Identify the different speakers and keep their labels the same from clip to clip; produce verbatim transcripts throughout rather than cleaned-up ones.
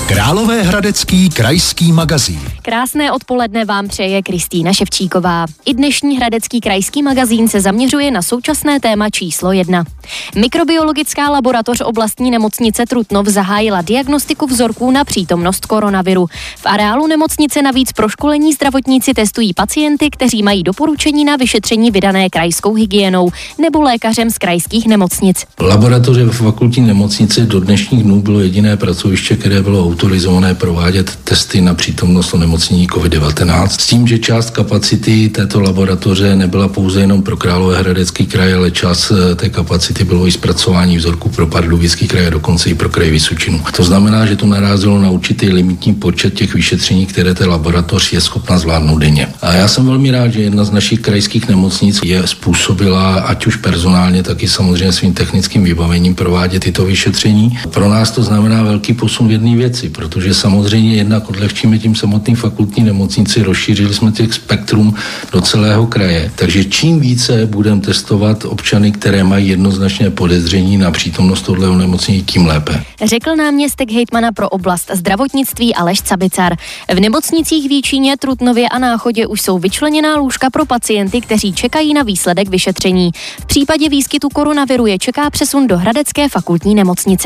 Speaker 1: Královéhradecký krajský magazín.
Speaker 2: Krásné odpoledne vám přeje Kristýna Ševčíková. I dnešní Hradecký krajský magazín se zaměřuje na současné téma číslo jedna. Mikrobiologická laboratoř oblastní nemocnice Trutnov zahájila diagnostiku vzorků na přítomnost koronaviru. V areálu nemocnice navíc pro školení zdravotníci testují pacienty, kteří mají doporučení na vyšetření vydané krajskou hygienou nebo lékařem z krajských nemocnic.
Speaker 3: Laboratoře ve fakultní nemocnici do dnešních dnů bylo jediné pracoviště, které bylo autorizované provádět testy na přítomnost onemocnění covid devatenáct. S tím, že část kapacity této laboratoře nebyla pouze jenom pro Královéhradecký kraj, ale část té kapacity bylo i zpracování vzorků pro Pardubický kraj a dokonce i pro kraj Vysočinu. To znamená, že to narazilo na určitý limitní počet těch vyšetření, které ta laboratoř je schopna zvládnout denně. A já jsem velmi rád, že jedna z našich krajských nemocnic je způsobila, ať už personálně, tak i samozřejmě svým technickým vybavením provádět tyto vyšetření. Pro nás to znamená velký posun v jedné věci, protože samozřejmě jednak odlehčíme tím samotný fakultní nemocnici, rozšířili jsme těch spektrum do celého kraje. Takže čím více budeme testovat občany, které mají jednoznačné podezření na přítomnost tohoto onemocnění, tím lépe.
Speaker 2: Řekl náměstek hejtmana pro oblast zdravotnictví Aleš Cabicar. V nemocnicích v Jíčíně, Trutnově a Náchodě už jsou vyčleněná lůžka pro pacienty, kteří čekají na výsledek vyšetření. V případě výskytu koronaviru je čeká přesun do Hradecké fakultní nemocnice.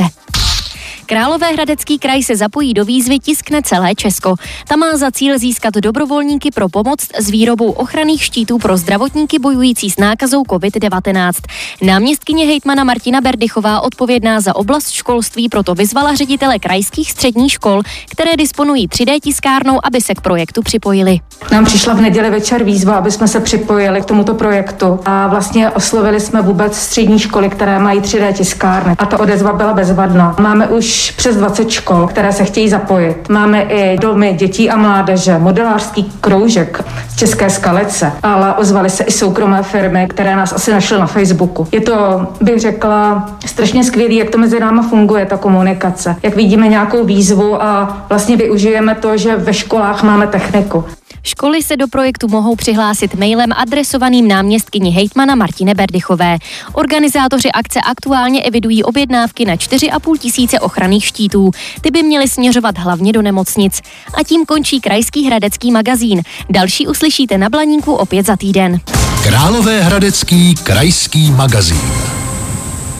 Speaker 2: Královéhradecký kraj se zapojí do výzvy Tiskne celé Česko. Ta má za cíl získat dobrovolníky pro pomoc s výrobou ochranných štítů pro zdravotníky bojující s nákazou covid devatenáct. Náměstkyně hejtmana Martina Berdychová, odpovědná za oblast školství, proto vyzvala ředitele krajských středních škol, které disponují tři dé tiskárnou, aby se k projektu připojili.
Speaker 4: Nám přišla v neděli večer výzva, aby jsme se připojili k tomuto projektu a vlastně oslovili jsme vůbec střední školy, které mají tři dé tiskárny. A ta odezva byla bezvadná. Máme už přes dvacet škol, které se chtějí zapojit. Máme i domy dětí a mládeže, modelářský kroužek z České Skalice, ale ozvaly se i soukromé firmy, které nás asi našly na Facebooku. Je to, bych řekla, strašně skvělý, jak to mezi náma funguje, ta komunikace. Jak vidíme nějakou výzvu a vlastně využijeme to, že ve školách máme techniku.
Speaker 2: Školy se do projektu mohou přihlásit mailem adresovaným náměstkyni hejtmana Martine Berdychové. Organizátoři akce aktuálně evidují objednávky na čtyři a půl tisíce ochranných štítů. Ty by měly směřovat hlavně do nemocnic. A tím končí krajský hradecký magazín. Další uslyšíte na Blaníku opět za týden.
Speaker 1: Královéhradecký krajský magazín.